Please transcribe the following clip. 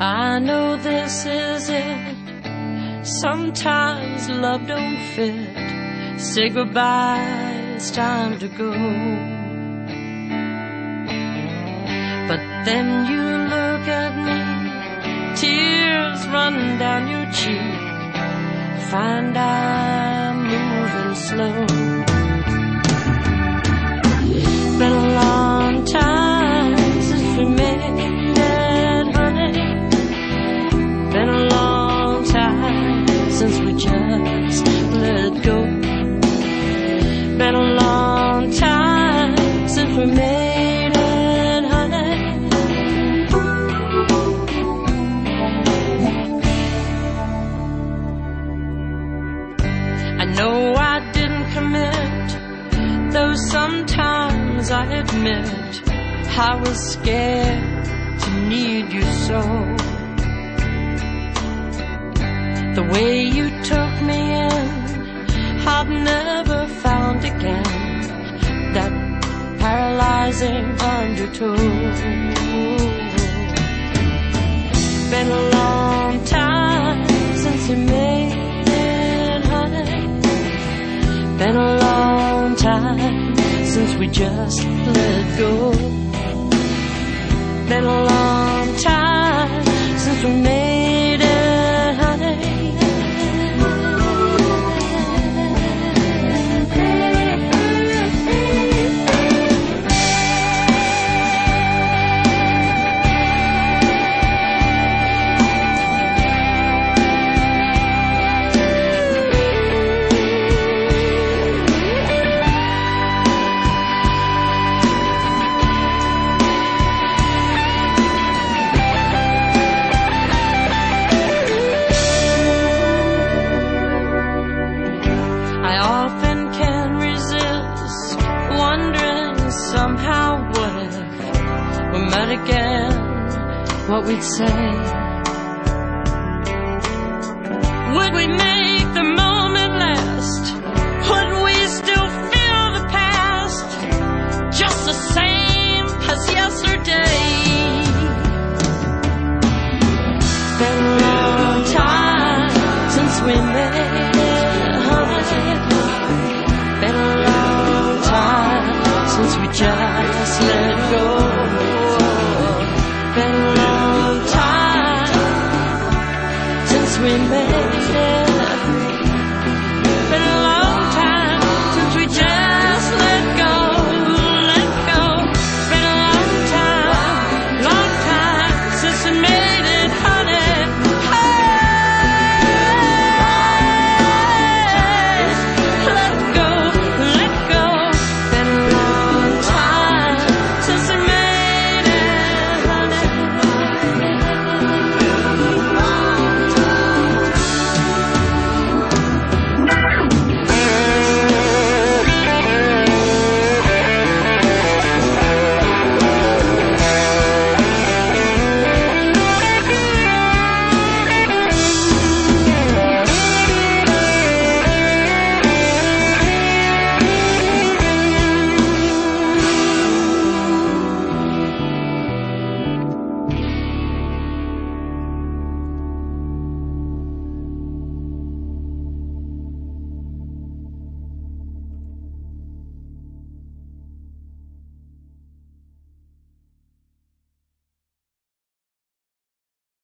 I know this is it. Sometimes love don't fit. Say goodbye, it's time to go. But then you look at me, tears run down your cheek. Find I'm moving slow. Been a long time since we met, honey. Been a long time since we just let go. Been a long time since we made it, honey. I know I didn't commit, though sometimes I admit I was scared to need you so. The way you took me in, I've never found again that paralyzing undertow. Been a long time since you made it, honey. Been a long time since we just let go. Been a long time since we made it, honey. Again, what we'd say. Would we make the moment last? Would we still feel the past just the same as yesterday? Been a long time since we met, honey. Been a long time since we just let go. Been a long time since we met.